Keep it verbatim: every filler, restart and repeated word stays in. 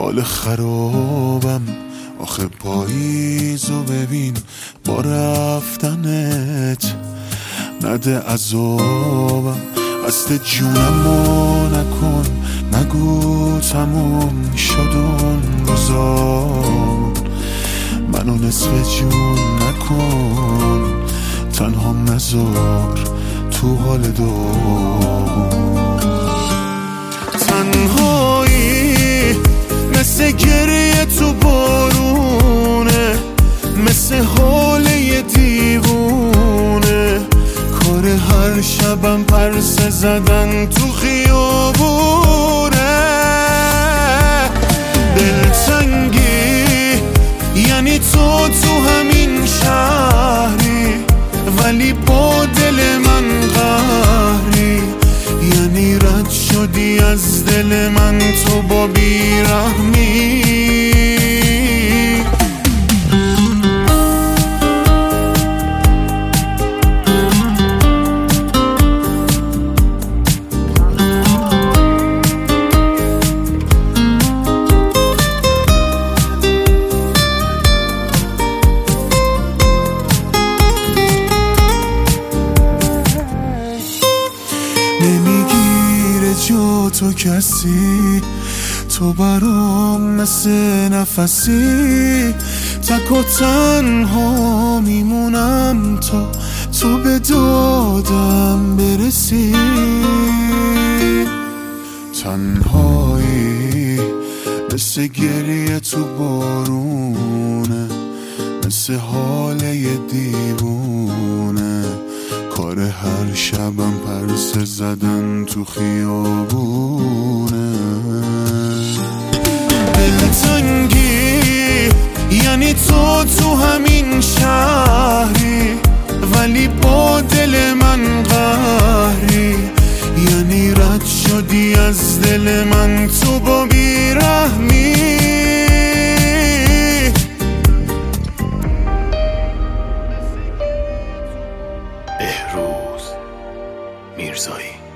حال خرابم آخه پاییزو ببین با رفتنت نده عذابم قصد جونمو نکن نگو تموم شد اون روزامون منو نصف جون نکن تنها نذار تو حال داغون تنهایی مثل گریه تو بارونه مثل حال یه دیوونه کار هر شبم پرسه زدن تو خیابونه دلتنگی یعنی تو تو همین شهری ولی با دل من قهری یعنی رد شدی از دل من تو با بیرحمی نمیگیره جا تو کسی تو برام مثل نفسی تک و تنها میمونم تا تو به دادم برسی تنهایی مثل گریه تو بارونه مثل حال یه دیوونه کار هر شبم پرسه زدن تو خیابونه دلتنگی یعنی تو تو همین شهری ولی با دل من قهری یعنی رد شدی از دل من تو با بیرحمی بهروز میرزایی.